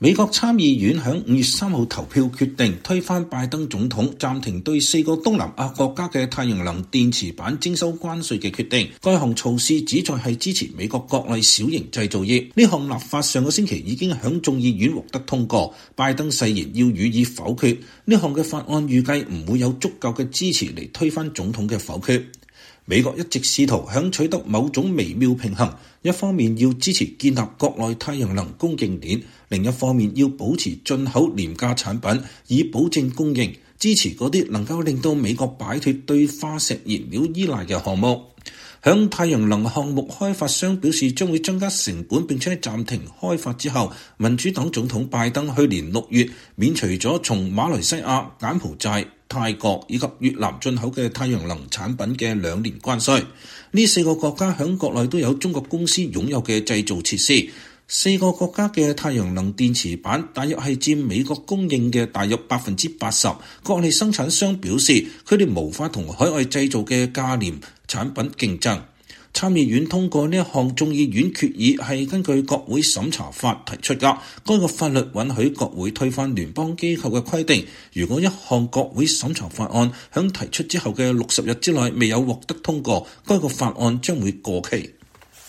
美國參議院喺5月3號投票決定推翻拜登總統暫停對4個東南亞國家嘅太陽能電池板徵收關稅嘅決定。該項措施旨在係支持美國國內小型製造業。呢項立法上個星期已經喺眾議院獲得通過，拜登誓言要予以否決。呢項嘅法案預計唔會有足夠嘅支持嚟推翻總統嘅否決。美國一直試圖想取得某種微妙平衡，一方面要支持建立國內太陽能供應鏈，另一方面要保持進口廉價產品，以保證供應，支持嗰啲能夠令到美國擺脫對化石燃料依賴嘅項目。響太陽能項目開發商表示將會增加成本並且暫停開發之後，民主黨總統拜登去年6月免除咗從馬來西亞、柬埔寨、泰國以及越南進口嘅太陽能產品嘅2年關稅。呢4個國家響國內都有中國公司擁有嘅製造設施。4個國家嘅太陽能電池板大約係佔美國供應嘅大約80%。國內生產商表示，佢哋無法同海外製造嘅價廉產品競爭。參議院通過呢一項眾議院決議係根據國會審查法提出㗎。該個法律允許國會推翻聯邦機構嘅規定。如果一項國會審查法案響提出之後嘅60日之內未有獲得通過，該個法案將會過期。